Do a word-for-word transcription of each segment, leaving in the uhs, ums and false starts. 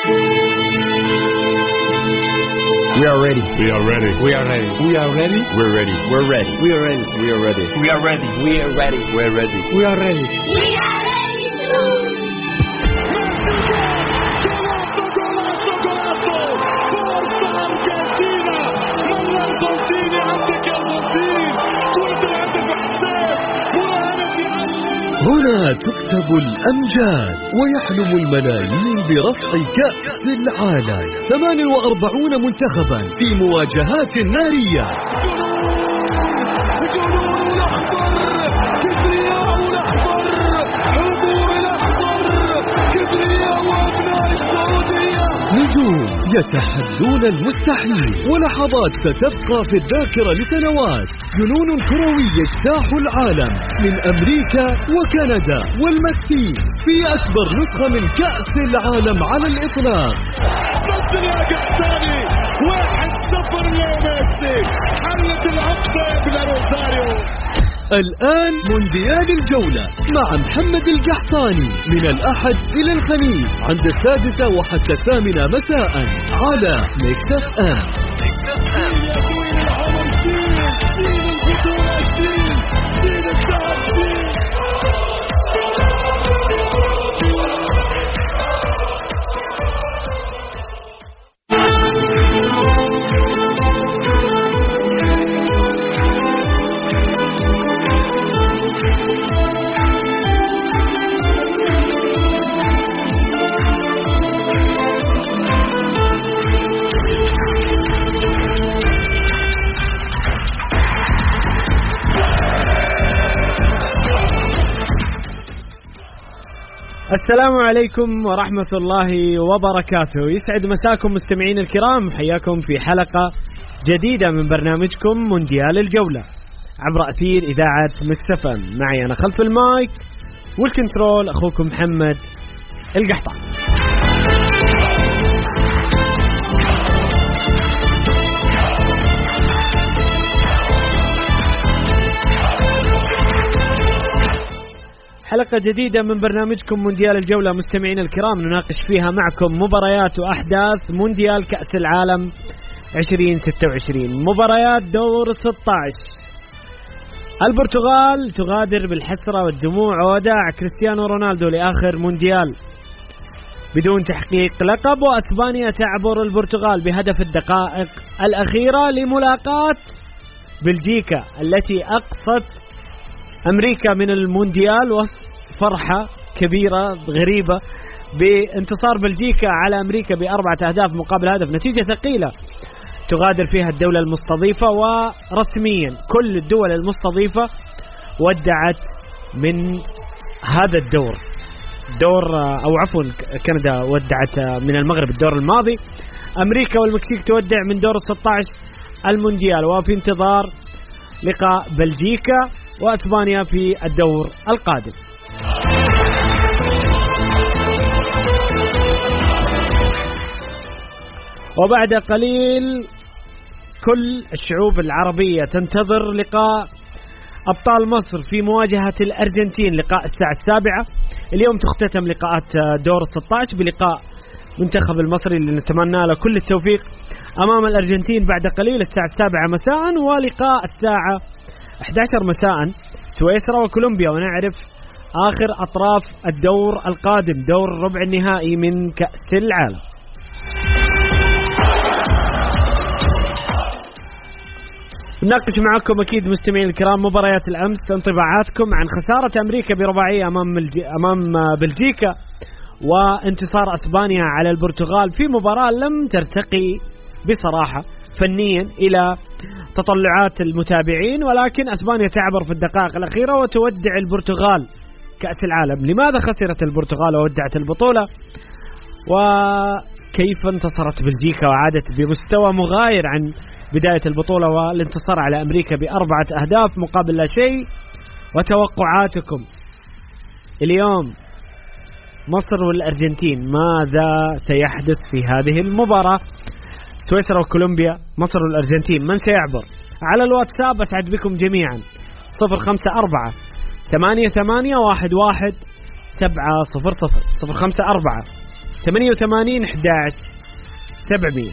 We are ready. We are ready. We are ready. We are ready. We're ready. We're ready. We are ready. We are ready. We are ready. We are ready. We're ready. We are ready. We are ready to... هنا تكتب الأمجاد ويحلم الملايين برفع كأس العالم. ثمانية وأربعين منتخبا في مواجهات نارية. نجوم يتحدون المستحيل ولحظات ستبقى في الذاكرة لسنوات. جنون كروي يجتاح العالم من أمريكا وكندا والمكسيك في أكبر نسخة من كأس العالم على الإطلاق. صدر يا قحطاني واحد صفر لميسي. حلت العقدة بلا روزاريو. الآن مونديال الجولة مع محمد القحطاني من الأحد إلى الخميس عند السادسة وحتى الثامنة مساء على ميكس اف ام. السلام عليكم ورحمة الله وبركاته. يسعد مساكم مستمعين الكرام، حياكم في حلقة جديدة من برنامجكم مونديال الجولة عبر أثير إذاعة ميكس اف ام. معي أنا خلف المايك والكنترول أخوكم محمد القحطاني. حلقة جديدة من برنامجكم مونديال الجولة مستمعين الكرام، نناقش فيها معكم مباريات وأحداث مونديال كأس العالم عشرين ستة وعشرين. مباريات دور ستة عشر. البرتغال تغادر بالحسرة والدموع ووداع كريستيانو رونالدو لآخر مونديال بدون تحقيق لقب، وأسبانيا تعبر البرتغال بهدف الدقائق الأخيرة لملاقاة بلجيكا التي أقصت أمريكا من المونديال. وفرحة كبيرة غريبة بانتصار بلجيكا على أمريكا بأربعة أهداف مقابل هدف، نتيجة ثقيلة تغادر فيها الدولة المستضيفة. ورسميا كل الدول المستضيفة ودعت من هذا الدور دور أو عفوا كندا ودعت من المغرب الدور الماضي. أمريكا والمكسيك تودع من دور ستة عشر المونديال، وفي انتظار لقاء بلجيكا وأسبانيا في الدور القادم. وبعد قليل كل الشعوب العربية تنتظر لقاء أبطال مصر في مواجهة الأرجنتين، لقاء الساعة السابعة. اليوم تختتم لقاءات دور ستة عشر بلقاء منتخب المصري اللي نتمنى له كل التوفيق أمام الأرجنتين بعد قليل الساعة السابعة مساء، ولقاء الساعة أحد عشر مساء سويسرا وكولومبيا، ونعرف آخر أطراف الدور القادم دور ربع النهائي من كأس العالم. نناقش معكم أكيد مستمعين الكرام مباريات الأمس، انطباعاتكم عن خسارة أمريكا برباعية أمام أمام بلجيكا، وانتصار أسبانيا على البرتغال في مباراة لم ترتقي بصراحة فنيا إلى تطلعات المتابعين، ولكن أسبانيا تعبر في الدقائق الأخيرة وتودع البرتغال كأس العالم. لماذا خسرت البرتغال وودعت البطولة؟ وكيف انتصرت بلجيكا وعادت بمستوى مغاير عن بداية البطولة والانتصار على أمريكا بأربعة أهداف مقابل لا شيء؟ وتوقعاتكم اليوم مصر والأرجنتين، ماذا سيحدث في هذه المباراة؟ سويسرا وكولومبيا، مصر والأرجنتين، من سيعبر؟ على الواتساب أسعد بكم جميعا صفر خمسة أربعة ثمانية ثمانية واحد واحد سبعة صفر صفر صفر خمسة أربعة ثمانية وثمانين أحد عشر سبعمية.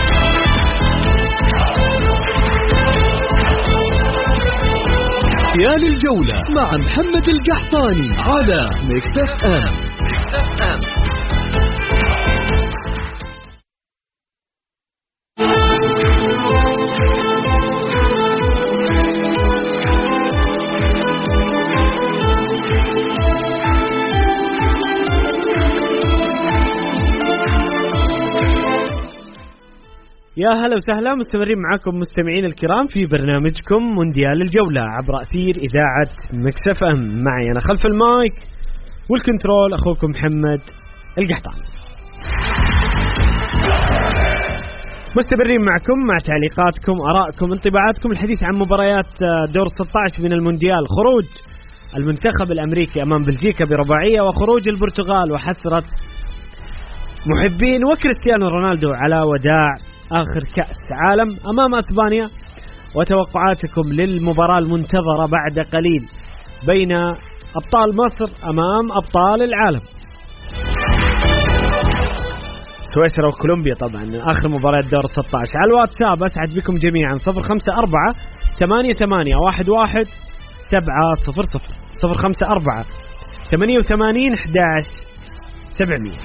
مونديال الجولة مع محمد القحطاني على ميكس اف ام. ميكس اف ام. يا هلا وسهلا، مستمرين معكم مستمعين الكرام في برنامجكم مونديال الجولة عبر أثير إذاعة ميكس اف ام. معي أنا خلف المايك والكنترول أخوكم محمد القحطاني. مستمرين معكم مع تعليقاتكم، آرائكم، انطباعاتكم، الحديث عن مباريات دور ستة عشر من المونديال، خروج المنتخب الأمريكي أمام بلجيكا برباعية، وخروج البرتغال وحسرة محبين وكريستيانو رونالدو على وداع آخر كأس عالم أمام أسبانيا، وتوقعاتكم للمباراة المنتظرة بعد قليل بين أبطال مصر أمام أبطال العالم سويسرا وكولومبيا. طبعا آخر مباراة دور ستة عشر. على الواتساب أسعد بكم جميعا صفر خمسة أربعة ثمانية ثمانية واحد واحد سبعة صفر صفر صفر خمسة أربعة ثمانية وثمانين أحد عشر سبعمية.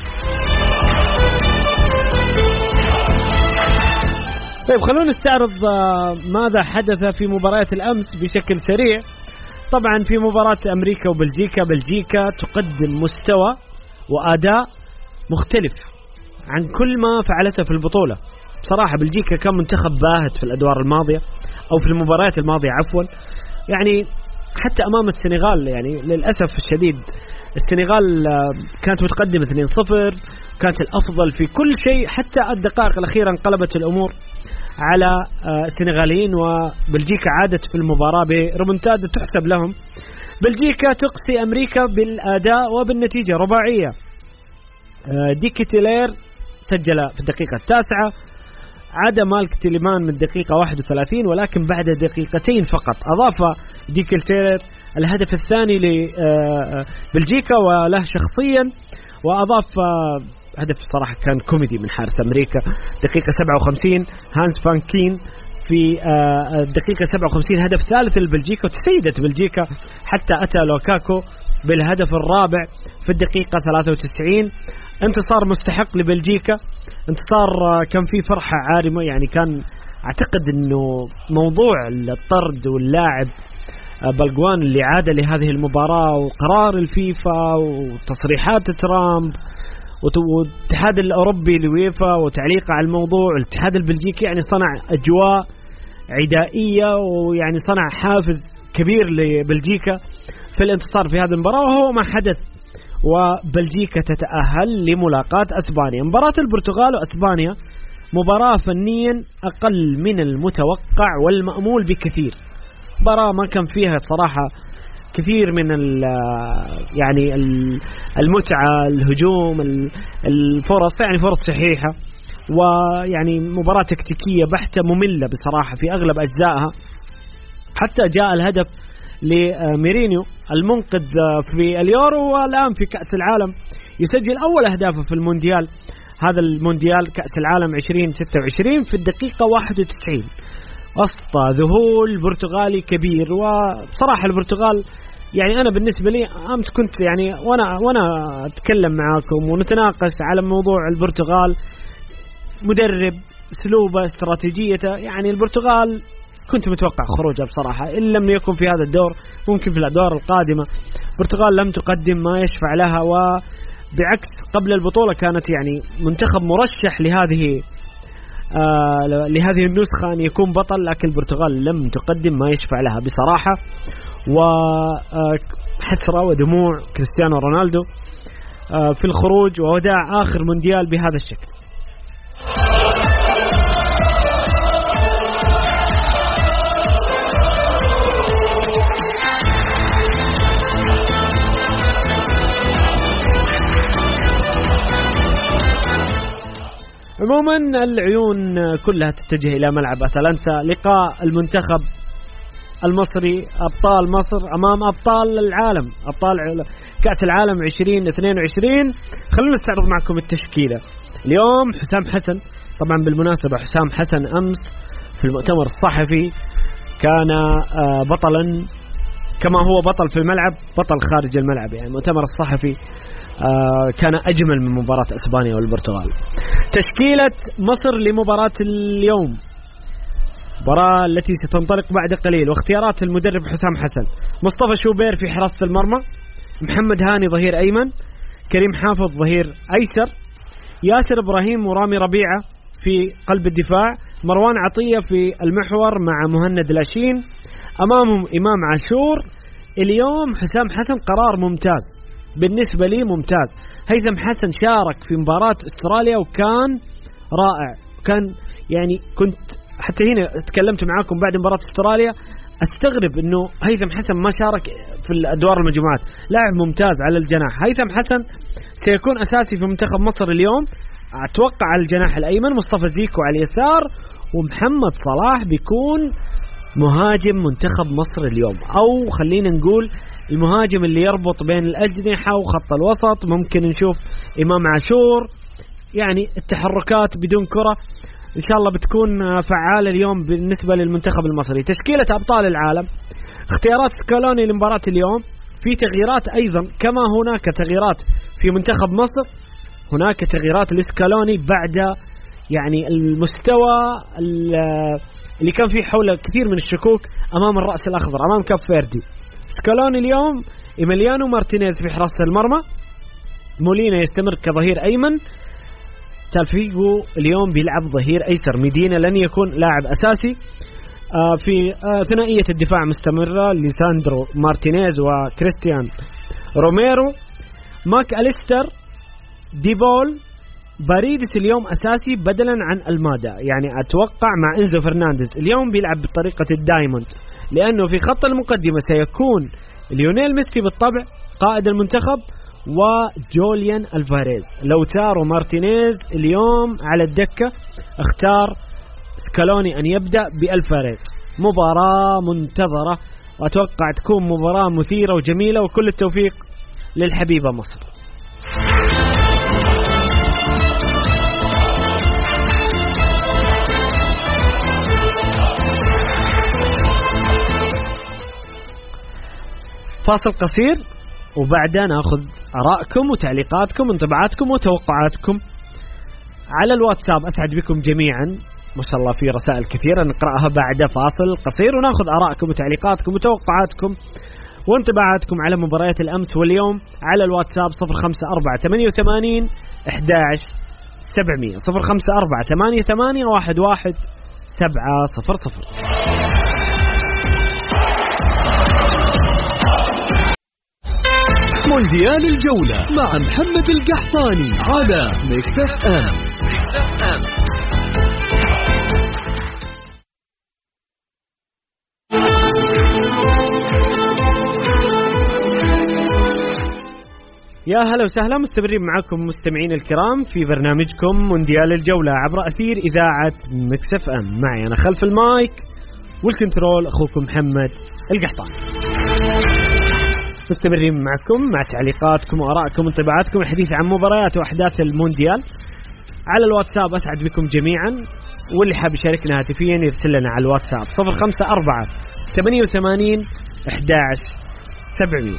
طيب خلونا نستعرض ماذا حدث في مباريات الأمس بشكل سريع. طبعا في مباراة أمريكا وبلجيكا، بلجيكا تقدم مستوى وأداء مختلف عن كل ما فعلته في البطولة. بصراحة بلجيكا كان منتخب باهت في الأدوار الماضية أو في المباريات الماضية عفوا، يعني حتى أمام السنغال يعني للأسف الشديد السنغال كانت متقدمة اثنين صفر، كانت الأفضل في كل شيء، حتى الدقائق الأخيرة انقلبت الأمور على السنغاليين، وبلجيكا عادت في المباراة بريمونتادا تحسب لهم. بلجيكا تقصي أمريكا بالأداء وبالنتيجة رباعية. ديكي تيلير سجل في الدقيقة التاسعة، عاد مالك تيليمان من الدقيقة واحد وثلاثين، ولكن بعد دقيقتين فقط أضاف ديكي تيلير الهدف الثاني لبلجيكا وله شخصيا، وأضاف هدف صراحة كان كوميدي من حارس أمريكا دقيقة سبعة وخمسين هانس فانكين في الدقيقة سبعة وخمسين هدف ثالث لبلجيكا، وتسيدت بلجيكا حتى أتى لوكاكو بالهدف الرابع في الدقيقة ثلاثة وتسعين. انتصار مستحق لبلجيكا، انتصار كان فيه فرحة عارمة، يعني كان أعتقد أنه موضوع الطرد واللاعب بلغوان اللي عاد لهذه المباراة وقرار الفيفا وتصريحات ترامب والاتحاد الأوروبي لويفا وتعليقه على الموضوع، الاتحاد البلجيكي يعني صنع أجواء عدائية، ويعني صنع حافز كبير لبلجيكا في الانتصار في هذه المباراة، وهو ما حدث، وبلجيكا تتأهل لملاقاة أسبانيا. مباراة البرتغال وأسبانيا مباراة فنيا أقل من المتوقع والمأمول بكثير، مباراة ما كان فيها صراحة كثير من ال يعني المتعة، الهجوم، الفرص، يعني فرص صحيحة، ويعني مباراة تكتيكية بحتة مملة بصراحة في أغلب أجزائها. حتى جاء الهدف لميرينيو المنقذ في اليورو والآن في كأس العالم يسجل أول أهدافه في المونديال، هذا المونديال كأس العالم عشرين ستة وعشرين في الدقيقة واحد وتسعين، وسط ذهول برتغالي كبير. وبصراحة البرتغال يعني أنا بالنسبة لي أمس كنت يعني وأنا وأنا أتكلم معاكم ونتناقش على موضوع البرتغال، مدرب، أسلوبه، استراتيجيته، يعني البرتغال كنت متوقع خروجه بصراحة، إن لم يكن في هذا الدور ممكن في الأدوار القادمة. البرتغال لم تقدم ما يشفع لها، وبعكس قبل البطولة كانت يعني منتخب مرشح لهذه آه لهذه النسخة أن يكون بطل، لكن البرتغال لم تقدم ما يشفع لها بصراحة، وحسرة ودموع كريستيانو رونالدو آه في الخروج ووداع آخر مونديال بهذا الشكل. عموما العيون كلها تتجه إلى ملعب أتلانتا، لقاء المنتخب المصري أبطال مصر أمام أبطال العالم، أبطال كأس العالم عشرين اثنين وعشرين. خلونا نستعرض معكم التشكيلة اليوم. حسام حسن، طبعا بالمناسبة حسام حسن أمس في المؤتمر الصحفي كان بطلا كما هو بطل في الملعب بطل خارج الملعب. يعني المؤتمر الصحفي كان أجمل من مباراة أسبانيا والبرتغال. تشكيلة مصر لمباراة اليوم، مباراة التي ستنطلق بعد قليل، واختيارات المدرب حسام حسن: مصطفى شوبير في حراسة المرمى، محمد هاني ظهير أيمن، كريم حافظ ظهير أيسر، ياسر إبراهيم ورامي ربيعة في قلب الدفاع، مروان عطية في المحور مع مهند لاشين، أمامهم إمام عاشور. اليوم حسام حسن قرار ممتاز بالنسبة لي، ممتاز. هيثم حسن شارك في مباراة استراليا وكان رائع، كان يعني كنت حتى هنا تكلمت معاكم بعد مباراة استراليا استغرب انه هيثم حسن ما شارك في الادوار المجموعات. لاعب ممتاز على الجناح. هيثم حسن سيكون اساسي في منتخب مصر اليوم، اتوقع على الجناح الايمن مصطفى زيكو على اليسار، ومحمد صلاح بيكون مهاجم منتخب مصر اليوم، او خلينا نقول المهاجم اللي يربط بين الاجنحة وخط الوسط. ممكن نشوف امام عاشور، يعني التحركات بدون كرة إن شاء الله بتكون فعالة اليوم بالنسبة للمنتخب المصري. تشكيلة أبطال العالم، اختيارات سكالوني لمباراة اليوم. في تغييرات أيضا كما هناك تغييرات في منتخب مصر، هناك تغييرات لسكالوني بعد يعني المستوى اللي كان فيه حول كثير من الشكوك أمام الرأس الأخضر أمام كاب فيردي. سكالوني اليوم إيميليانو مارتينيز في حراسة المرمى، مولينا يستمر كظهير أيمن، تالفيجو اليوم بيلعب ظهير أيسر، ميدينا لن يكون لاعب أساسي. آه في آه ثنائية الدفاع مستمرة، ليساندرو مارتينيز وكريستيان روميرو. ماك أليستر، ديبول، باريدس اليوم أساسي بدلا عن المادا. يعني أتوقع مع إنزو فرنانديز اليوم بيلعب بطريقة الدايموند، لأنه في خط المقدمة سيكون ليونيل ميسي بالطبع قائد المنتخب وجوليان الفاريز. لو تارو مارتينيز اليوم على الدكة، اختار سكالوني أن يبدأ بالفاريز. مباراة منتظرة وأتوقع تكون مباراة مثيرة وجميلة، وكل التوفيق للحبيبة مصر. فاصل قصير وبعدها ناخذ آراءكم وتعليقاتكم وانطباعاتكم وتوقعاتكم على الواتساب. أسعد بكم جميعا، ما شاء الله في رسائل كثيرة نقرأها بعد فاصل قصير، وناخذ آراءكم وتعليقاتكم وتوقعاتكم وانطباعاتكم على مباريات الأمس واليوم على الواتساب صفر خمسة أربعة ثمانية وثمانين أحد عشر سبعمية صفر خمسة أربعة ثمانية ثمانية واحد واحد سبعة صفر صفر. مونديال الجولة مع محمد القحطاني على ميكس اف ام. يا هلا وسهلا، مستمرين معكم مستمعين الكرام في برنامجكم مونديال الجولة عبر أثير إذاعة ميكس اف ام. معي أنا خلف المايك والكنترول أخوكم محمد القحطاني. مستمرين معكم مع تعليقاتكم وآراءكم وانطباعاتكم، الحديث عن مباريات وأحداث المونديال على الواتساب. أسعد بكم جميعا، واللي حاب يشاركنا هاتفيا يرسل لنا على الواتساب صفر خمسة أربعة ثمانية وثمانين أحد عشر سبعمية.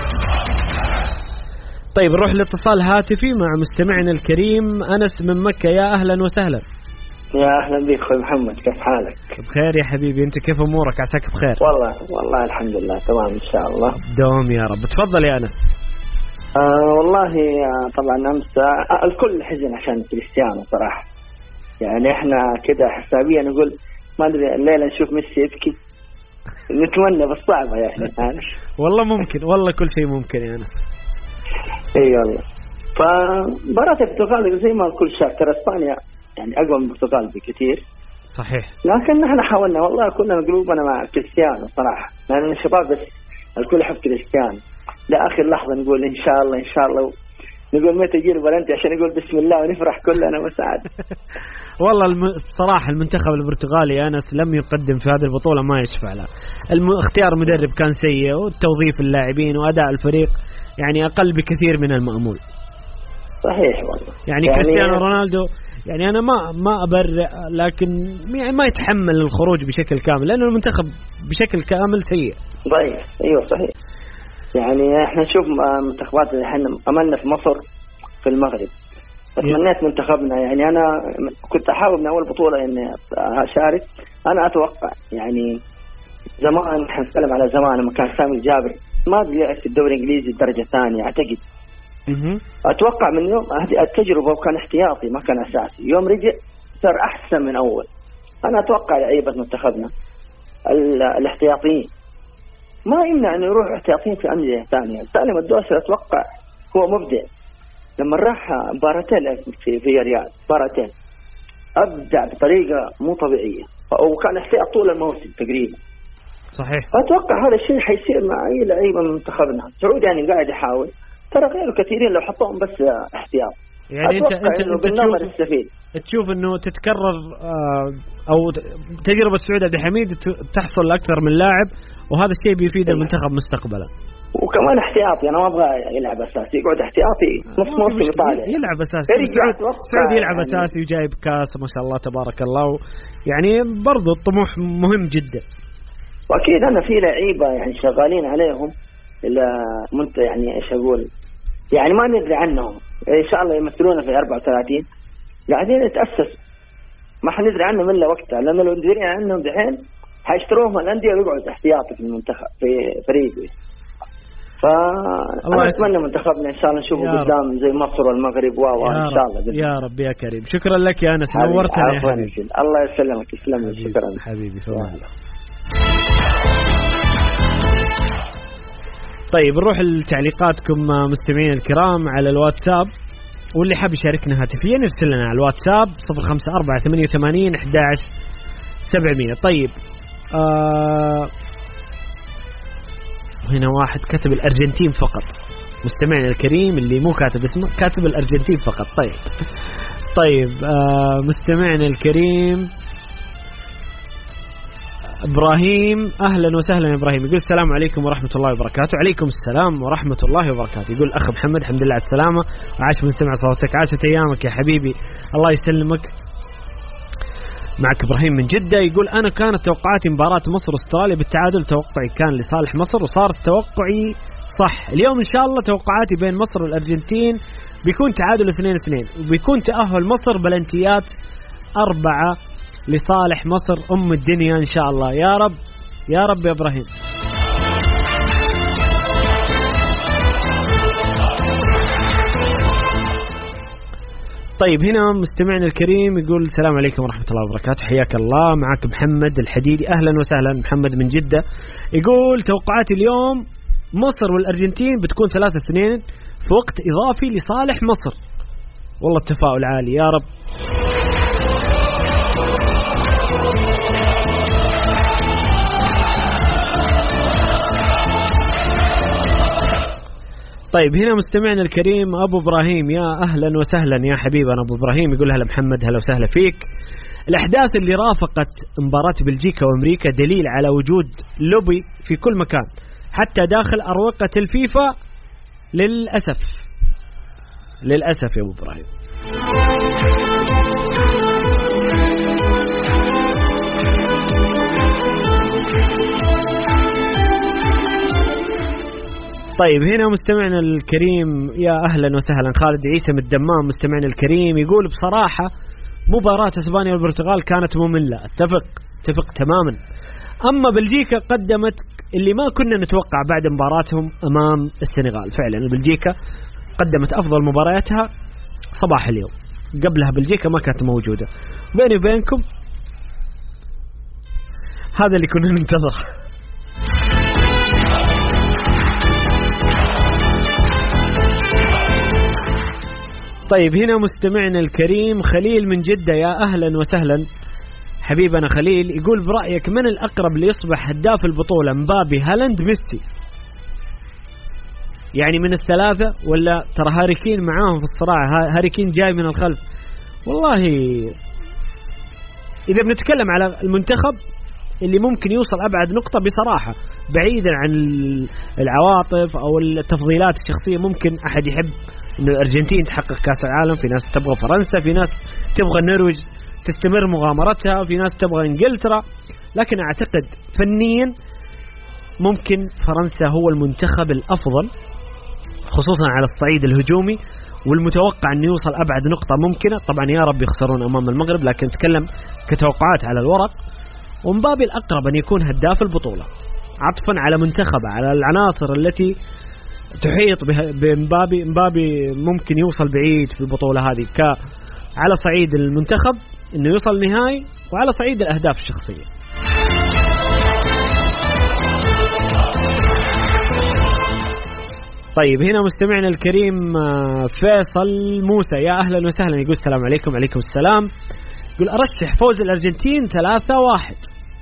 طيب نروح لاتصال هاتفي مع مستمعنا الكريم أنس من مكة. يا أهلا وسهلا. يا أهلا بك أخوي محمد، كيف حالك؟ بخير يا حبيبي، أنت كيف أمورك؟ عساك بخير. والله والله الحمد لله تمام إن شاء الله. دوم يا رب. تفضل يا أنس. آه والله طبعا أمس آه الكل حزن عشان كريستيانو صراحة، يعني إحنا كده حسابيا نقول ما أدري الليلة نشوف ميسي يبكي، نتمنى بس صعبة يعني. والله ممكن، والله كل شيء ممكن يا أنس. اي والله. فمباراة البرتغال زي ما الكل شاف، ترى اسبانيا يعني اقوى من البرتغال بكثير. صحيح. لكن نحن حاولنا والله، كنا قلوبنا مع كريستيانو صراحة، لأن الشباب بس الكل يحب كريستيانو. لآخر لحظة نقول إن شاء الله إن شاء الله، نقول متى يجي البلنتي عشان نقول بسم الله ونفرح كلنا وسعد. والله الصراحة المنتخب البرتغالي أنس لم يقدم في هذه البطولة ما يشفع له. الم... اختيار مدرب كان سيء، وتوظيف اللاعبين وأداء الفريق يعني أقل بكثير من المأمول. صحيح والله. يعني, يعني كريستيانو رونالدو يعني أنا ما ما أبرئ، لكن يعني ما يتحمل الخروج بشكل كامل لأنه المنتخب بشكل كامل سيء ضعيف. أيوة صحيح. يعني إحنا نشوف منتخبات اللي إحنا أملنا في مصر في المغرب، أتمنيت منتخبنا. يعني أنا كنت أحاول من أول بطولة إني أشارك. أنا أتوقع يعني زمان، إحنا نتكلم على زمان لما كان سامي الجابر ما بيلعب في الدوري الإنجليزي الدرجة الثانية أعتقد. أتوقع من يوم هذه التجربة وكان احتياطي ما كان أساسي، يوم رجع صار أحسن من أول. أنا أتوقع لعيبة منتخبنا الاحتياطيين ما يمنع أن يروح احتياطيين في أندية ثانية. سالم الدوسري أتوقع هو مبدع، لما راح مباراتين في في ريال مباراتين أبدع بطريقة مو طبيعية، وكان احتياط طول الموسم تقريبا. صحيح. أتوقع هذا الشيء حيصير مع أي لعيبة من منتخبنا. سعود يعني قاعد يحاول، ترى غيره كثيرين لو حطوهم بس احتياط. يعني انت انت, انت تشوف, تشوف, تشوف انه تتكرر او تجربه سعود عبد الحميد تحصل لاكثر من لاعب، وهذا الشيء بيفيد المنتخب مستقبلا. وكمان احتياطي، انا ما ابغى يلعب اساسي، يقعد احتياطي نص موسم يطالع يلعب اساسي. سعود, سعود يلعب يعني اساسي وجايب كاس ما شاء الله تبارك الله، يعني برضو الطموح مهم جدا. واكيد انا في لعيبه يعني شغالين عليهم الى منت يعني ايش اقول، يعني ما ندري عنهم، ان شاء الله يمثلونا في أربعة وثلاثين قاعدين يتاسس، ما حندري عنهم الا وقتها، لانه لو ندري عنهم دحين حيشتروهم الانديه ويقعدوا احتياطي في المنتخب في فريقه. فأنا أتمنى منتخبنا إن شاء الله نشوفه قدام زي مصر والمغرب وإن شاء الله. يا رب يا كريم، شكرا لك يا أنس، نورتنا يا حبيبي. الله يسلمك. يسلم لك. شكرا حبيبي. الله. طيب نروح لتعليقاتكم مستمعين الكرام على الواتساب، واللي حاب يشاركنا هاتفيا يرسل لنا على الواتساب صفر خمسة أربعة ثمانية ثمانين أحد عشر سبعمية. طيب آه هنا واحد كتب الأرجنتين فقط، مستمعنا الكريم اللي مو كاتب اسمه كاتب الأرجنتين فقط. طيب طيب آه مستمعنا الكريم إبراهيم، أهلا وسهلا يا إبراهيم، يقول السلام عليكم ورحمة الله وبركاته. عليكم السلام ورحمة الله وبركاته. يقول أخ محمد الحمد لله على السلامة، وعاش من سمع صوتك، عاشت أيامك يا حبيبي، الله يسلمك. معك إبراهيم من جدة، يقول أنا كانت توقعاتي مباراة مصر واستراليا بالتعادل، توقعي كان لصالح مصر وصارت توقعي صح. اليوم إن شاء الله توقعاتي بين مصر والأرجنتين بيكون تعادل اثنين اثنين، وبيكون تأهل مصر بلنتيات أربعة لصالح مصر أم الدنيا إن شاء الله. يا رب يا رب يا إبراهيم. طيب هنا مستمعنا الكريم يقول السلام عليكم ورحمة الله وبركاته، حياك الله، معك محمد الحديدي. أهلا وسهلا محمد من جدة. يقول توقعاتي اليوم مصر والأرجنتين بتكون ثلاثة اثنين في وقت إضافي لصالح مصر. والله التفاؤل عالي، يا رب. طيب هنا مستمعنا الكريم أبو إبراهيم، يا أهلا وسهلا يا حبيبنا أبو إبراهيم، يقول هلا محمد، هلا وسهلا فيك. الأحداث اللي رافقت مباراة بلجيكا وأمريكا دليل على وجود لوبي في كل مكان حتى داخل أروقة الفيفا، للأسف للأسف يا أبو إبراهيم. طيب هنا مستمعنا الكريم يا أهلا وسهلا خالد عيسى من الدمام، مستمعنا الكريم يقول بصراحة مباراة اسبانيا والبرتغال كانت مملة. اتفق اتفق تماما. اما بلجيكا قدمت اللي ما كنا نتوقع بعد مباراتهم امام السنغال. فعلا بلجيكا قدمت افضل مبارياتها صباح اليوم، قبلها بلجيكا ما كانت موجودة. بيني وبينكم هذا اللي كنا ننتظره. طيب هنا مستمعنا الكريم خليل من جدة، يا أهلا وسهلا حبيبنا خليل، يقول برأيك من الأقرب ليصبح هداف البطولة، مبابي، هالاند، ميسي؟ يعني من الثلاثة ولا ترى هاريكين معاهم في الصراع، هاريكين جاي من الخلف. والله إذا بنتكلم على المنتخب اللي ممكن يوصل أبعد نقطة بصراحة، بعيدا عن العواطف أو التفضيلات الشخصية. ممكن أحد يحب إنه الأرجنتين تحقق كأس العالم، في ناس تبغى فرنسا، في ناس تبغى النرويج تستمر مغامرتها، في ناس تبغى إنجلترا. لكن أعتقد فنيا ممكن فرنسا هو المنتخب الأفضل، خصوصا على الصعيد الهجومي، والمتوقع أن يوصل أبعد نقطة ممكنة. طبعا يا رب يخسرون أمام المغرب، لكن نتكلم كتوقعات على الورق. ومبابي الأقرب أن يكون هداف البطولة، عطفا على منتخبه، على العناصر التي تحيط بمبابي. مبابي ممكن يوصل بعيد في البطولة هذه، ك على صعيد المنتخب إنه يوصل نهائي، وعلى صعيد الأهداف الشخصية. طيب هنا مستمعنا الكريم فيصل موسى، يا أهلا وسهلا، يقول السلام عليكم. عليكم السلام. يقول أرشح فوز الأرجنتين ثلاثة واحد.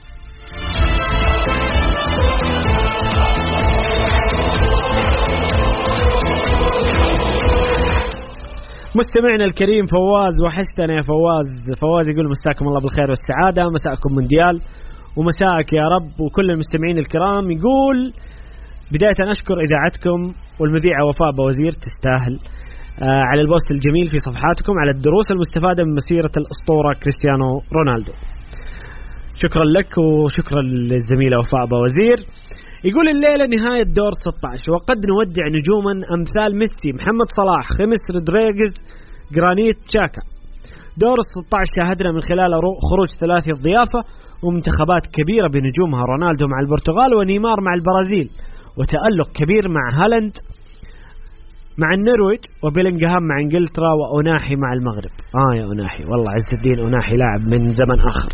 مستمعنا الكريم فواز، وحشتنا يا فواز. فواز يقول مساكم الله بالخير والسعادة، مساءكم مونديال ومساءك يا رب وكل المستمعين الكرام. يقول بداية أشكر إذاعتكم والمذيعة وفاء بوزير، تستاهل آه على البوست الجميل في صفحاتكم على الدروس المستفادة من مسيرة الأسطورة كريستيانو رونالدو. شكرا لك وشكرا للزميلة وفاء بوزير. يقول الليلة نهاية دور ستة عشر، وقد نودع نجوما أمثال ميسي، محمد صلاح، خيمس رودريغيز، جرانيت شاكا. دور ستة عشر شاهدنا من خلال خروج ثلاثي الضيافة ومنتخبات كبيرة بنجومها، رونالدو مع البرتغال ونيمار مع البرازيل، وتألق كبير مع هالاند مع النرويج، وبيلينغهام مع انجلترا، وأوناحي مع المغرب. آه يا أوناحي، والله عز الدين أوناحي لاعب من زمن آخر.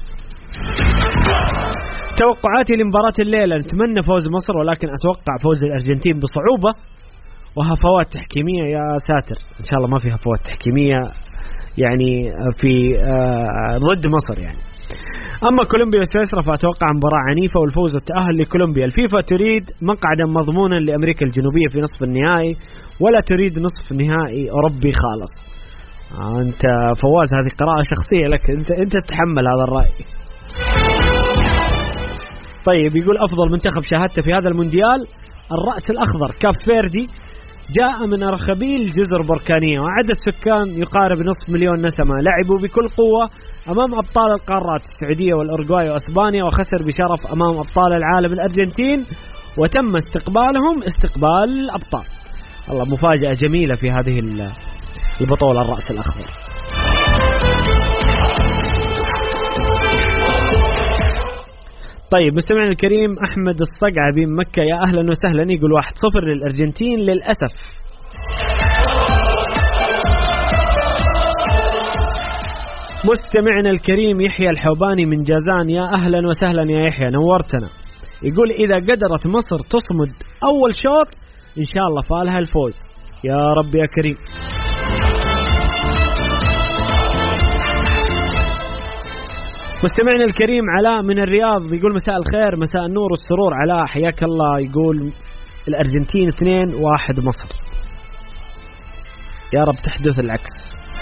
توقعاتي لمباراة الليلة، نتمنى فوز مصر، ولكن أتوقع فوز الأرجنتين بصعوبة، وهفوات تحكيمية يا ساتر، إن شاء الله ما فيها هفوات تحكيمية يعني في آه ضد مصر يعني. أما كولومبيا وسويسرا فأتوقع مباراة عنيفة والفوز والتأهل لكولومبيا. الفيفا تريد مقعدا مضمونا لأمريكا الجنوبية في نصف النهائي، ولا تريد نصف نهائي أوروبي خالص. آه أنت فواز، هذه قراءة شخصية لك، أنت أنت تتحمل هذا الرأي. طيب يقول أفضل منتخب شاهدته في هذا المونديال الرأس الأخضر كاب فيردي، جاء من أرخبيل جزر بركانية، وعدد سكان يقارب نصف مليون نسمة. لعبوا بكل قوة أمام أبطال القارات السعودية والأورجواي وأسبانيا، وخسر بشرف أمام أبطال العالم الأرجنتين، وتم استقبالهم استقبال الأبطال. الله، مفاجأة جميلة في هذه البطولة الرأس الأخضر. طيب مستمعنا الكريم أحمد الصقعبي من مكة، يا أهلا وسهلا، يقول واحد صفر للأرجنتين للأسف. مستمعنا الكريم يحيى الحوباني من جازان، يا أهلا وسهلا يا يحيى، نورتنا. يقول إذا قدرت مصر تصمد أول شوط إن شاء الله فالها الفوز، يا رب يا كريم. مستمعنا الكريم علاء من الرياض يقول مساء الخير، مساء النور والسرور علاء، حياك الله. يقول الأرجنتين اثنين واحد مصر، يا رب تحدث العكس.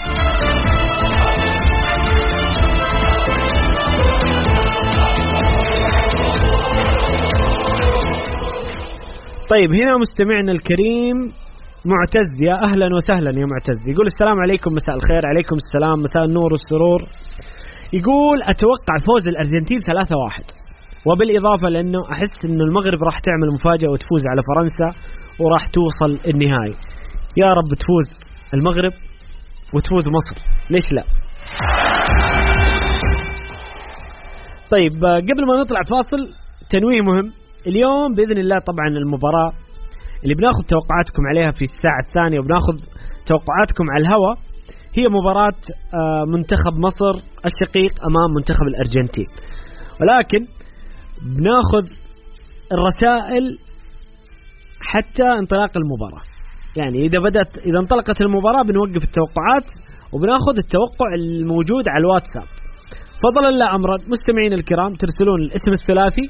طيب هنا مستمعنا الكريم معتز، يا أهلا وسهلا يا معتز، يقول السلام عليكم، مساء الخير. عليكم السلام، مساء النور والسرور. يقول أتوقع فوز الأرجنتين ثلاثة واحد، وبالإضافة لأنه أحس أنه المغرب راح تعمل مفاجأة وتفوز على فرنسا وراح توصل النهائي. يا رب تفوز المغرب وتفوز مصر، ليش لا؟ طيب قبل ما نطلع فاصل تنويه مهم. اليوم بإذن الله طبعا المباراة اللي بناخذ توقعاتكم عليها في الساعة الثانية وبناخذ توقعاتكم على الهواء هي مباراة منتخب مصر الشقيق أمام منتخب الأرجنتين، ولكن بناخذ الرسائل حتى انطلاق المباراة. يعني إذا بدأت إذا انطلقت المباراة بنوقف التوقعات وبناخذ التوقع الموجود على الواتساب. فضلا لا أمرا مستمعين الكرام ترسلون الاسم الثلاثي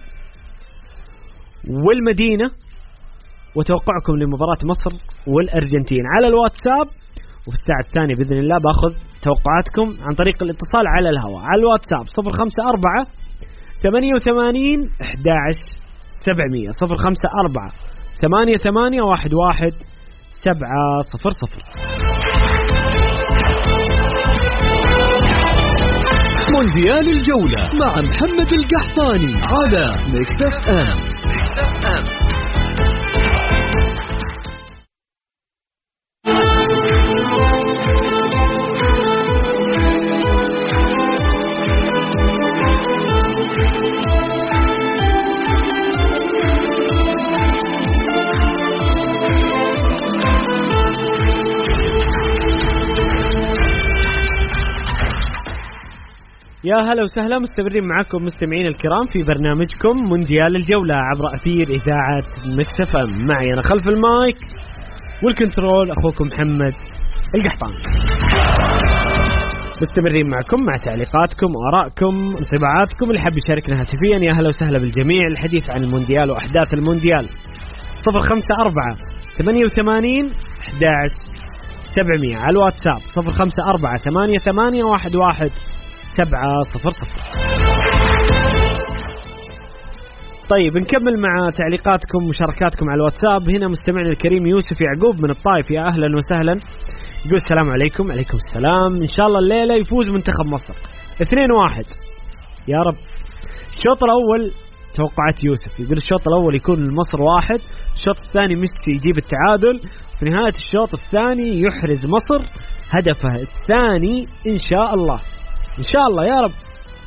والمدينة وتوقعكم لمباراة مصر والأرجنتين على الواتساب، وفي الساعة الثانية بإذن الله باخذ توقعاتكم عن طريق الاتصال على الهواء على الواتساب صفر خمسة أربعة ثمانية وثمانين أحد عشر سبعمية صفر خمسة أربعة ثمانية ثمانية واحد واحد سبعة صفر صفر. مونديال الجولة مع محمد القحطاني على ميكس اف ام. ميكس اف ام. يا هلا وسهلا، مستمرين معكم مستمعين الكرام في برنامجكم مونديال الجولة عبر أثير إذاعة ميكس اف ام. معي أنا خلف المايك والكنترول أخوكم محمد القحطاني. مستمرين معكم مع تعليقاتكم، آرائكم، انطباعاتكم. اللي حاب يشاركنا هاتفيا يا هلا وسهلا بالجميع. الحديث عن المونديال وأحداث المونديال صفر خمسة أربعة ثمانية وثمانين أحد عشر سبعمية على الواتساب صفر خمسة أربعة ثمانية ثمانية واحد واحد سبعة صفر صفر. طيب نكمل مع تعليقاتكم ومشاركاتكم على الواتساب. هنا مستمعنا الكريم يوسف يعقوب من الطائف، يا أهلا وسهلا. يقول السلام عليكم. عليكم السلام. إن شاء الله الليلة يفوز منتخب مصر اثنين واحد يا رب. الشوط الأول توقعات يوسف، يقول الشوط الأول يكون مصر واحد، الشوط الثاني ميسي يجيب التعادل، في نهاية الشوط الثاني يحرز مصر هدفه الثاني إن شاء الله. إن شاء الله يا رب.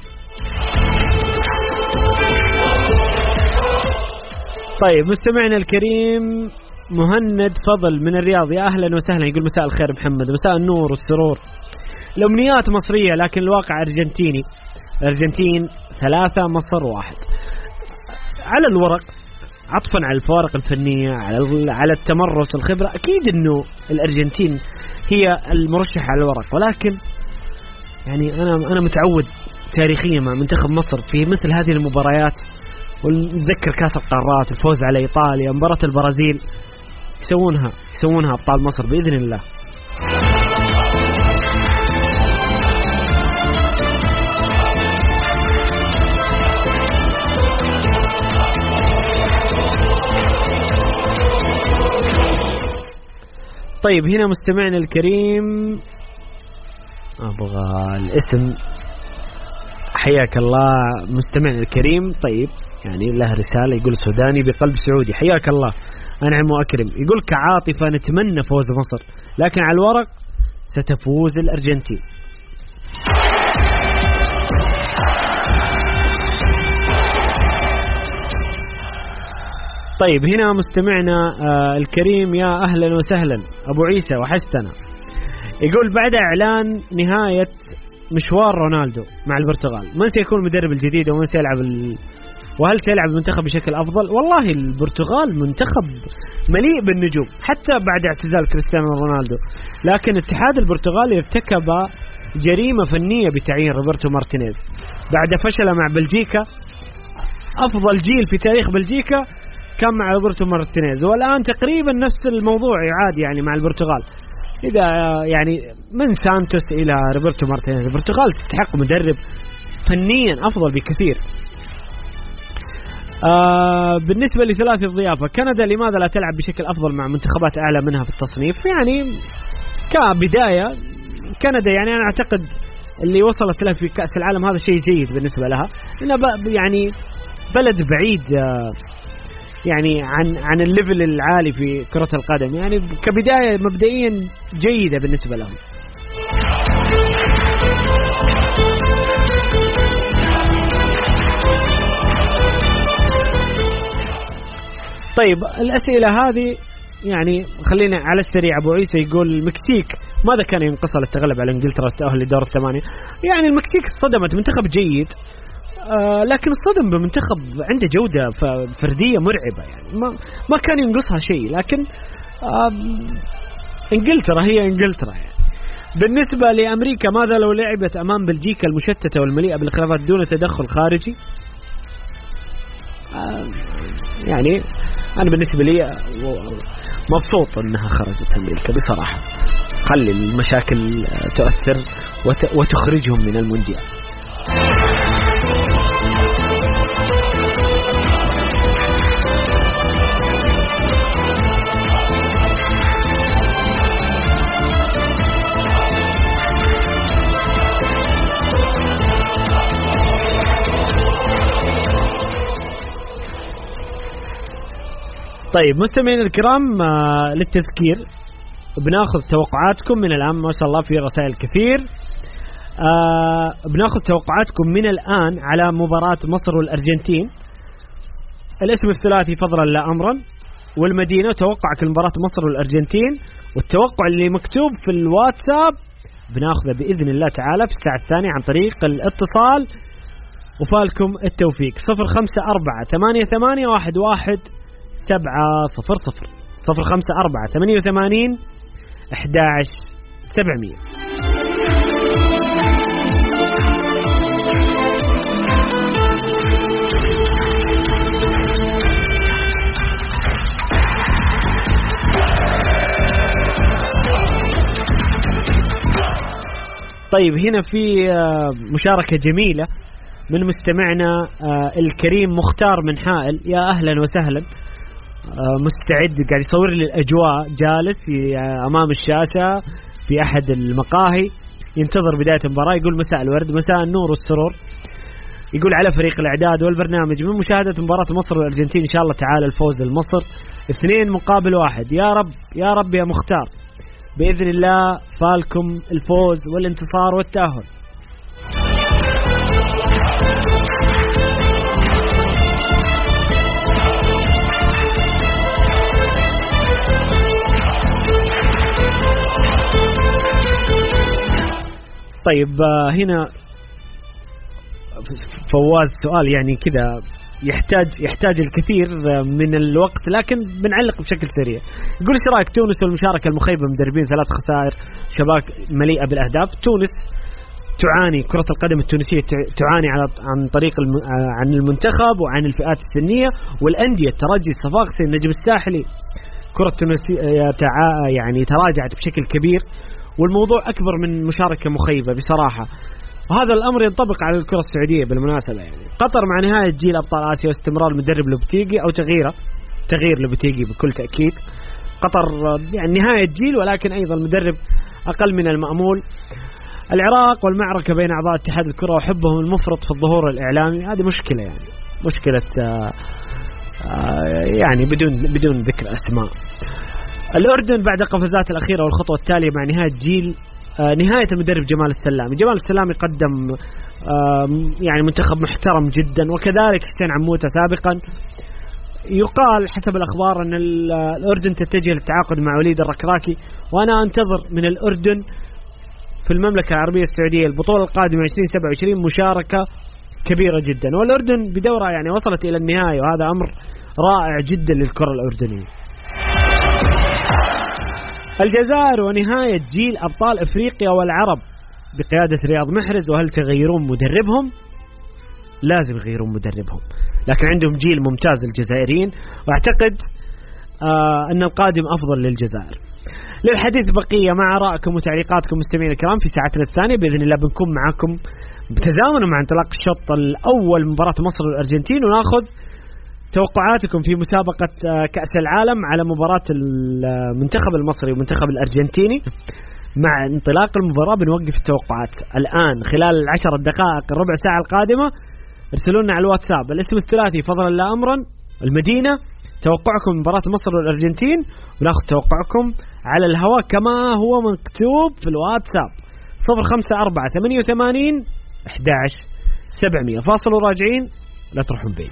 طيب مستمعنا الكريم مهند فضل من الرياض، يا أهلا وسهلا. يقول مساء الخير محمد، مساء النور والسرور. الأمنيات مصرية لكن الواقع أرجنتيني. الأرجنتين ثلاثة مصر واحد. على الورق عطفا على الفوارق الفنية، على على التمرس الخبرة، أكيد إنه الأرجنتين هي المرشح على الورق، ولكن يعني أنا أنا متعود تاريخيا مع منتخب مصر في مثل هذه المباريات، ونتذكر كأس القارات، الفوز على إيطاليا، مباراة البرازيل، يسوونها يسوونها أبطال مصر بإذن الله. طيب هنا مستمعنا الكريم أبغى الاسم، حياك الله مستمعنا الكريم. طيب يعني له رسالة، يقول سوداني بقلب سعودي، حياك الله أنعم وأكرم. يقول كعاطفة نتمنى فوز مصر، لكن على الورق ستفوز الأرجنتين. طيب هنا مستمعنا آه الكريم، يا أهلا وسهلا أبو عيسى وحشتنا. يقول بعد إعلان نهاية مشوار رونالدو مع البرتغال، من سيكون المدرب الجديد ومن سيلعب ال... وهل سيلعب المنتخب بشكل أفضل؟ والله البرتغال منتخب مليء بالنجوم حتى بعد اعتزال كريستيانو رونالدو، لكن اتحاد البرتغال ارتكب جريمة فنية بتعيين روبرتو مارتينيز بعد فشل مع بلجيكا. أفضل جيل في تاريخ بلجيكا كان مع روبرتو مارتينيز، والآن تقريبا نفس الموضوع يعاد يعني مع البرتغال. إذا يعني من سانتوس إلى روبرتو مارتينيز، البرتغال تستحق مدرب فنيا أفضل بكثير. آه بالنسبة لثلاثي الضيافة، كندا لماذا لا تلعب بشكل أفضل مع منتخبات أعلى منها في التصنيف؟ يعني كبداية كندا يعني أنا أعتقد اللي وصلت له في كأس العالم هذا شيء جيد بالنسبة لها، إنها يعني بلد بعيد آه يعني عن عن الليفل العالي في كرة القدم، يعني كبداية مبدئيا جيدة بالنسبة لهم. طيب الأسئلة هذه يعني خلينا على السريع. أبو عيسى يقول المكسيك ماذا كان ينقصها للتغلب على إنجلترا التأهل لدور الثمانية؟ يعني المكسيك صدمت، منتخب جيد آه لكن الصدم بمنتخب عنده جودة فردية مرعبة، يعني ما ما كان ينقصها شيء، لكن آه إنجلترا هي إنجلترا. يعني بالنسبة لأمريكا، ماذا لو لعبت أمام بلجيكا المشتتة والمليئة بالخلافات دون تدخل خارجي؟ آه يعني أنا بالنسبة لي مبسوط أنها خرجت أمريكا بصراحة، خلي المشاكل تؤثر وتخرجهم من المونديال. طيب مستمعين الكرام، آه للتذكير بناخذ توقعاتكم من الآن، ما شاء الله في رسائل كثير. آه بناخذ توقعاتكم من الآن على مباراة مصر والأرجنتين. الاسم الثلاثي فضلا لا أمرا، والمدينة، توقعك لمباراة مصر والأرجنتين، والتوقع اللي مكتوب في الواتساب بناخذه بإذن الله تعالى في الساعة الثانية عن طريق الاتصال. وفالكم التوفيق. صفر خمسة أربعة ثمانية ثمانية واحد واحد سبعة صفر صفر صفر خمسة أربعة ثمانية ثمانين أحد عشر سبعمية. طيب هنا في مشاركة جميلة من مستمعنا الكريم مختار من حائل. يا أهلا وسهلا، مستعد قاعد يصور لي الأجواء، جالس أمام الشاشة في أحد المقاهي ينتظر بداية المباراة. يقول مساء الورد، مساء النور والسرور. يقول على فريق الإعداد والبرنامج من مشاهدة مباراة مصر والأرجنتين إن شاء الله تعالى الفوز لمصر اثنين مقابل واحد. يا رب يا رب يا مختار، بإذن الله فالكم الفوز والانتصار والتأهل. طيب هنا فواز سؤال يعني كذا يحتاج يحتاج الكثير من الوقت، لكن بنعلق بشكل سريع. يقول ايش رايك تونس والمشاركه المخيبه مدربين ثلاث خسائر، شباك مليئه بالاهداف. تونس تعاني، كره القدم التونسيه تعاني على عن طريق الم... عن المنتخب وعن الفئات السنيه والانديه. الترجي، الصفاقسي، النجم الساحلي، كره التونسيه تع... يعني تراجعت بشكل كبير، والموضوع اكبر من مشاركه مخيبه بصراحه. وهذا الأمر ينطبق على الكرة السعودية بالمناسبة. يعني قطر مع نهاية جيل أبطال آسيا واستمرار المدرب لوبتيجي أو تغييره تغيير لوبتيجي بكل تأكيد. قطر يعني نهاية جيل ولكن أيضا المدرب أقل من المأمول. العراق والمعركة بين أعضاء اتحاد الكرة وحبهم المفرط في الظهور الإعلامي، هذه مشكلة يعني مشكلة آآ آآ يعني بدون بدون ذكر أسماء. الأردن بعد قفزات الأخيرة والخطوة التالية مع نهاية جيل آه نهاية المدرب جمال السلامي. جمال السلامي قدم آه يعني منتخب محترم جدا، وكذلك حسين عموتة سابقا. يقال حسب الأخبار أن الأردن تتجه للتعاقد مع وليد الركراكي، وأنا أنتظر من الأردن في المملكة العربية السعودية البطولة القادمة عشرين سبعة وعشرين مشاركة كبيرة جدا، والأردن بدورة يعني وصلت إلى النهاية، وهذا أمر رائع جدا للكرة الأردنية. الجزائر ونهاية جيل أبطال إفريقيا والعرب بقيادة رياض محرز، وهل تغيرون مدربهم؟ لازم يغيرون مدربهم، لكن عندهم جيل ممتاز الجزائريين، وأعتقد آه أن القادم أفضل للجزائر. للحديث بقية مع آرائكم وتعليقاتكم مستمعين الكرام في ساعتنا الثانية بإذن الله. بنكون معكم بتزامن مع انطلاق الشوط الأول مباراة مصر والأرجنتين، ونأخذ توقعاتكم في مسابقة كأس العالم على مباراة المنتخب المصري والمنتخب الأرجنتيني. مع انطلاق المباراة بنوقف التوقعات الآن خلال العشر الدقائق الربع ساعة القادمة. ارسلونا على الواتساب الاسم الثلاثي فضلا لا أمرا، المدينة، توقعكم مباراة مصر والأرجنتين، ونأخذ توقعكم على الهواء كما هو مكتوب في الواتساب. صفر خمسة أربعة ثمانية وثمانين أحد عشر سبعمية. فاصل وراجعين، لا تروحون بعيد.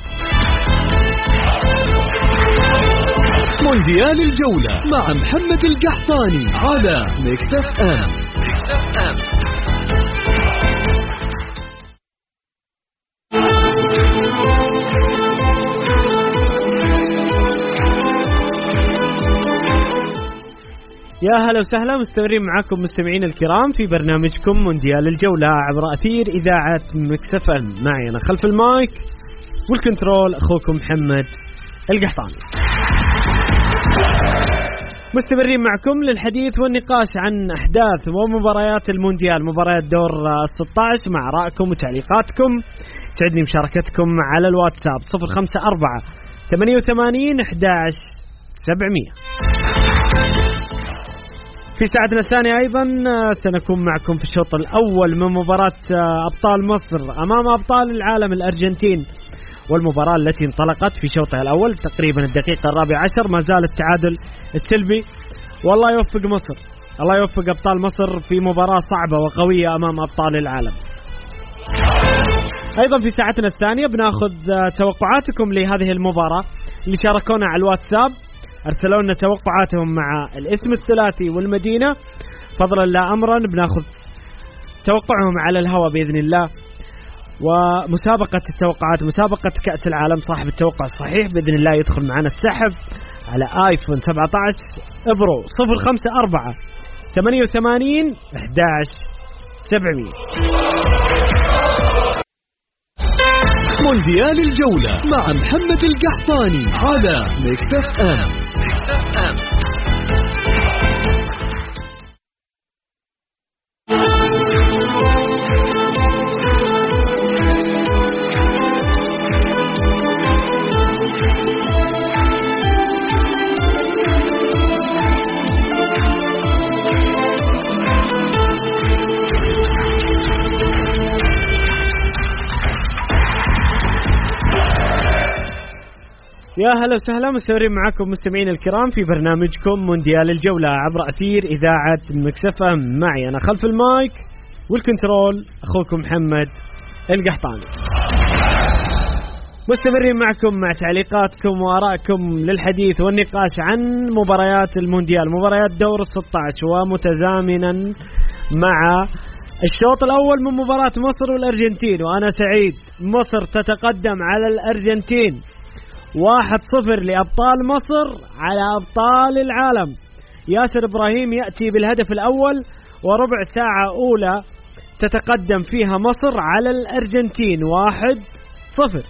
مونديال الجولة مع محمد القحطاني على ميكس اف ام. يا هلا وسهلا، مستمرين معكم مستمعين الكرام في برنامجكم مونديال الجولة عبر أثير إذاعة ميكس اف ام. معي أنا خلف المايك والكنترول أخوكم محمد القحطاني. مستمرين معكم للحديث والنقاش عن أحداث ومباريات المونديال، مباريات دور ستة عشر، مع رأيكم وتعليقاتكم. سعدني مشاركتكم على الواتساب صفر خمسة أربعة ثمانية وثمانين أحد عشر سبعمية. في ساعتنا الثانية أيضا سنكون معكم في الشوط الأول من مباراة أبطال مصر أمام أبطال العالم الأرجنتين، والمباراة التي انطلقت في شوطها الأول تقريبا الدقيقة الرابعة عشر ما زال التعادل السلبي. والله يوفق مصر، الله يوفق أبطال مصر في مباراة صعبة وقوية أمام أبطال العالم. أيضا في ساعتنا الثانية بناخذ توقعاتكم لهذه المباراة. اللي شاركونا على الواتساب أرسلوا لنا توقعاتهم مع الاسم الثلاثي والمدينة، فضلا لا أمرا بناخذ توقعهم على الهواء بإذن الله. ومسابقة التوقعات مسابقة كأس العالم صاحب التوقع الصحيح بإذن الله يدخل معنا السحب على آيفون سبعة عشر برو صفر خمسة أربعة ثمانية وثمانين أحد عشر سبعمية. مونديال الجولة مع محمد القحطاني على ميكس اف ام. يا هلا وسهلا، مستمرين معكم مستمعين الكرام في برنامجكم مونديال الجولة عبر أثير إذاعة ميكس اف ام. معي أنا خلف المايك والكنترول أخوكم محمد القحطاني. مستمرين معكم مع تعليقاتكم وآرائكم للحديث والنقاش عن مباريات المونديال، مباريات دور الستة عشر، ومتزامنا مع الشوط الأول من مباراة مصر والأرجنتين. وأنا سعيد، مصر تتقدم على الأرجنتين واحد صفر لأبطال مصر على أبطال العالم. ياسر إبراهيم يأتي بالهدف الأول، وربع ساعة أولى تتقدم فيها مصر على الأرجنتين واحد صفر.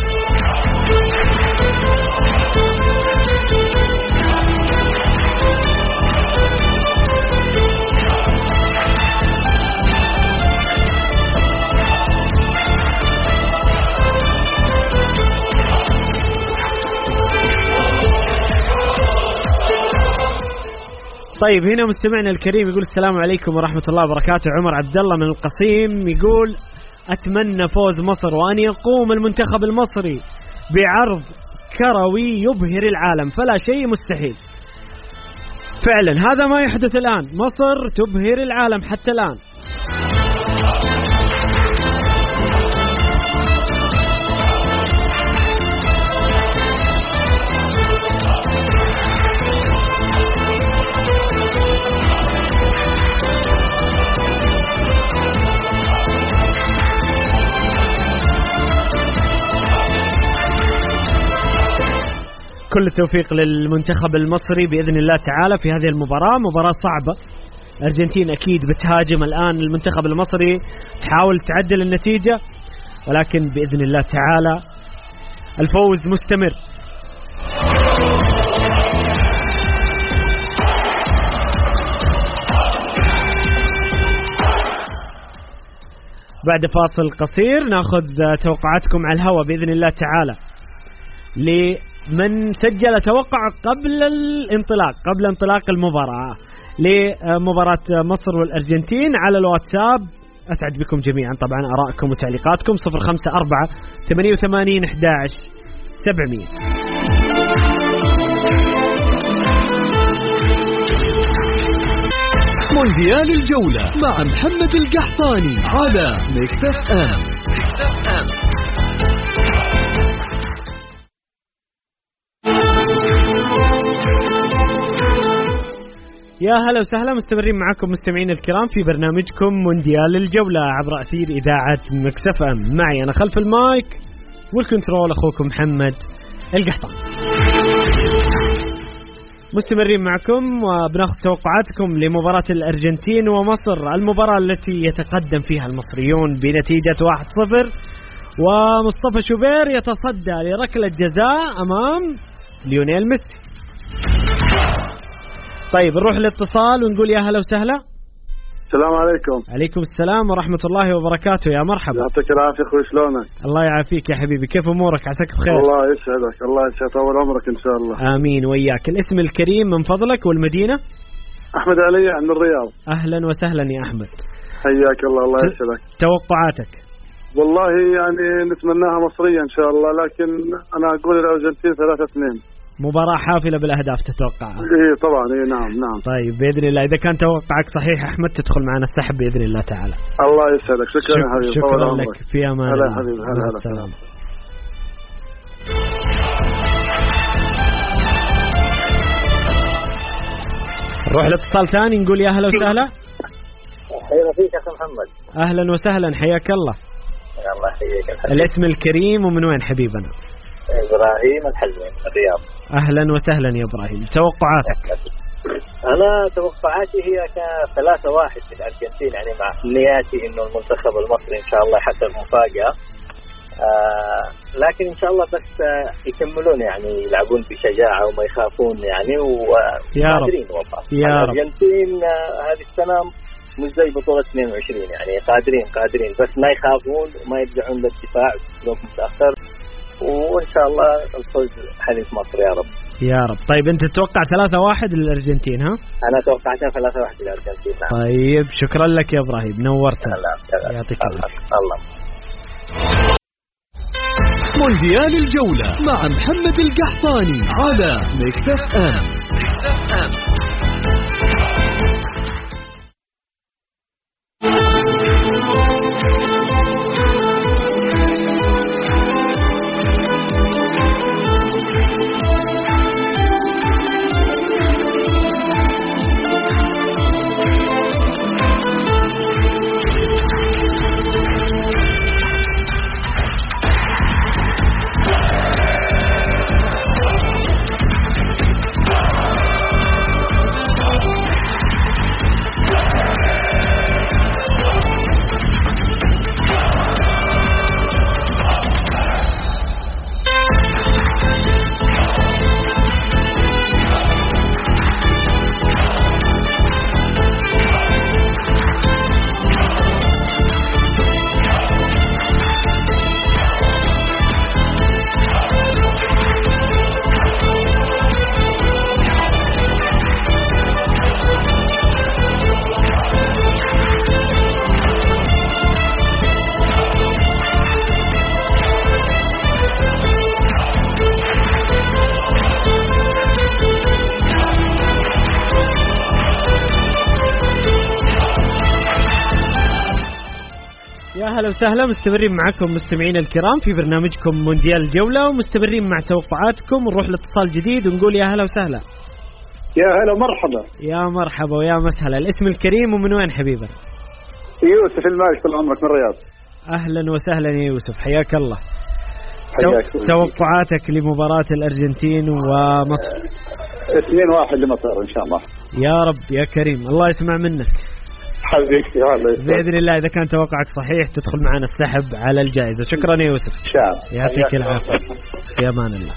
طيب هنا مستمعنا الكريم يقول السلام عليكم ورحمة الله وبركاته. عمر عبد الله من القصيم يقول أتمنى فوز مصر وأن يقوم المنتخب المصري بعرض كروي يبهر العالم، فلا شيء مستحيل. فعلا هذا ما يحدث الآن، مصر تبهر العالم حتى الآن. كل التوفيق للمنتخب المصري بإذن الله تعالى في هذه المباراة. مباراة صعبة، الأرجنتين أكيد بتهاجم الآن المنتخب المصري، تحاول تعدل النتيجة، ولكن بإذن الله تعالى الفوز مستمر. بعد فاصل قصير ناخذ توقعاتكم على الهواء بإذن الله تعالى لمن سجل توقع قبل الانطلاق قبل انطلاق المباراة لمباراة مصر والأرجنتين على الواتساب. أسعد بكم جميعا طبعا آرائكم وتعليقاتكم صفر خمسة أربعة ثمانية وثمانين أحد عشر سبعمية. مونديال الجولة مع محمد القحطاني على ميكس اف ام. يا هلا وسهلا، مستمرين معكم مستمعين الكرام في برنامجكم مونديال الجولة عبر أثير إذاعة ميكس اف ام. معي أنا خلف المايك والكنترول أخوكم محمد القحطاني. مستمرين معكم وبناخذ توقعاتكم لمباراة الأرجنتين ومصر، المباراة التي يتقدم فيها المصريون بنتيجة واحد صفر، ومصطفى شوبير يتصدى لركلة جزاء أمام ليونيل ميسي. طيب نروح للاتصال ونقول يا هلا وسهلا. السلام عليكم. عليكم السلام ورحمة الله وبركاته. يا مرحبا. يعطيك العافية أخوي، شلونك؟ الله يعافيك يا حبيبي، كيف أمورك؟ عساك بخير. الله يسعدك، الله يسعد طول عمرك إن شاء الله. آمين وياك. الاسم الكريم من فضلك والمدينة؟ أحمد علي من الرياض. أهلا وسهلا يا أحمد، حياك الله، الله يسعدك. توقعاتك؟ والله يعني نتمناها مصرية إن شاء الله، لكن أنا أقول الأرجنتين ثلاثة اثنين. مباراة حافلة بالأهداف تتوقعها؟ إيه طبعا، إيه نعم نعم. طيب بإذن الله إذا كان توقعك صحيح أحمد تدخل معنا السحب بإذن الله تعالى. الله يسعدك، شكرا يا حبيبي. شكرا لك، في أمان الله. هلا حبيبي، هلا هلا السلام. نروح لاتصال ثاني نقول يا هلا وسهلا. حيا فيك يا أخي محمد. أهلا وسهلا، حياك الله. الله يحييك. الاسم الكريم ومن وين حبيبنا؟ إبراهيم الحلمي من الرياض. أهلا وسهلا يا إبراهيم، توقعاتك؟ أنا توقعاتي هي ثلاثة واحد للأرجنتين، يعني مع نياتي إنه المنتخب المصري إن شاء الله يحقق مفاجأة. آه لكن إن شاء الله بس آه يكملون يعني يلعبون بشجاعة وما يخافون يعني وقادرين والله. الأرجنتين آه هذه السنة مش زي بطولة اثنين وعشرين، يعني قادرين قادرين بس ما يخافون وما يرجعون للدفاع لوك متأخر، وإن شاء الله الفوز حليف مصر يا رب. يا رب. طيب أنت تتوقع ثلاثة واحد للأرجنتين ها؟ أنا توقعتها ثلاثة واحد للأرجنتين. طيب شكرا لك يا إبراهيم، نورتنا. يعطيك العافية. الله. مونديال الجولة مع محمد القحطاني على ميكس اف ام. ميكس اف ام. أهلا وسهلا، مستمرين معكم مستمعين الكرام في برنامجكم مونديال الجولة، ومستمرين مع توقعاتكم. ونروح لاتصال جديد ونقول يا هلا وسهلا. يا هلا مرحبا. يا مرحبا ويا مسهلا، الاسم الكريم ومن وين حبيبا؟ يوسف المالك، طول عمرك من الرياض. أهلا وسهلا يا يوسف، حياك الله. حياك. توقعاتك لمباراة الأرجنتين ومصر؟ اثنين واحد لمصر إن شاء الله. يا رب يا كريم، الله يسمع منك حبيبي. بإذن الله إذا كان توقعك صحيح تدخل معنا السحب على الجائزة. شكرا يا يوسف، يعطيك العافية، في أمان الله.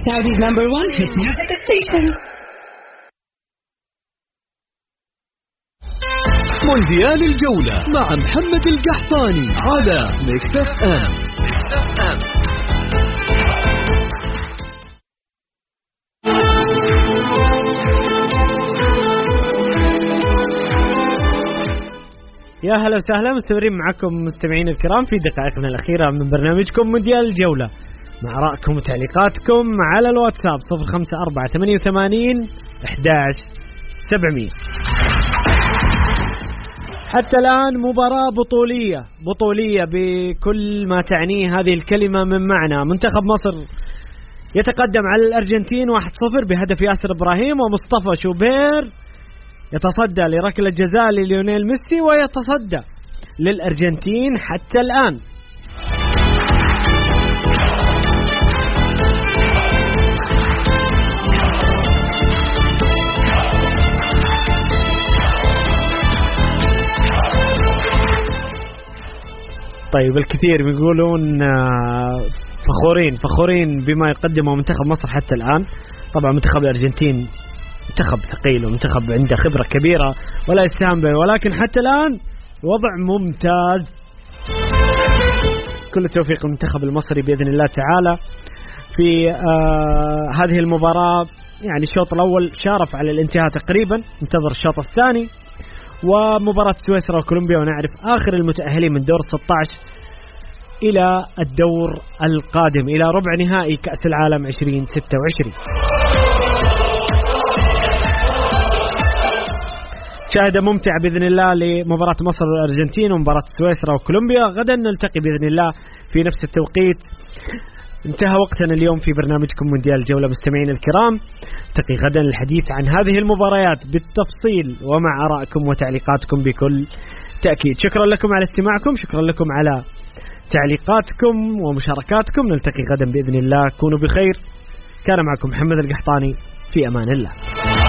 Saudi's number one hit music station. مونديال الجولة مع محمد القحطاني على ميكس اف ام. يا هلا وسهلا، مستمرين معكم مستمعين الكرام في دقائقنا الأخيرة من برنامجكم مونديال الجولة مع آرائكم وتعليقاتكم على الواتساب صفر خمسة أربعة ثمانية وثمانين أحد عشر سبعمية. حتى الآن مباراة بطولية بطولية بكل ما تعنيه هذه الكلمة من معنى. منتخب مصر يتقدم على الأرجنتين واحد صفر بهدف ياسر إبراهيم، ومصطفى شوبير يتصدى لركلة جزاء لليونيل ميسي ويتصدى للأرجنتين حتى الآن. طيب الكثير بيقولون فخورين فخورين بما يقدمه منتخب مصر حتى الآن. طبعا منتخب الأرجنتين منتخب ثقيل ومنتخب عنده خبرة كبيرة ولا يستهان به، ولكن حتى الآن وضع ممتاز. كل التوفيق للمنتخب المصري بإذن الله تعالى في آه هذه المباراة. يعني الشوط الأول شارف على الانتهاء تقريبا، انتظر الشوط الثاني ومباراة سويسرا وكولومبيا، ونعرف آخر المتأهلين من دور ستة عشر إلى الدور القادم إلى ربع نهائي كأس العالم عشرين ستة وعشرين. شاهدة ممتعة بإذن الله لمباراة مصر والأرجنتين ومباراة سويسرا وكولومبيا. غدا نلتقي بإذن الله في نفس التوقيت. انتهى وقتنا اليوم في برنامجكم مونديال الجولة مستمعين الكرام. نلتقي غدا الحديث عن هذه المباريات بالتفصيل ومع آرائكم وتعليقاتكم بكل تأكيد. شكرا لكم على استماعكم، شكرا لكم على تعليقاتكم ومشاركاتكم. نلتقي غدا بإذن الله، كونوا بخير. كان معكم محمد القحطاني، في أمان الله.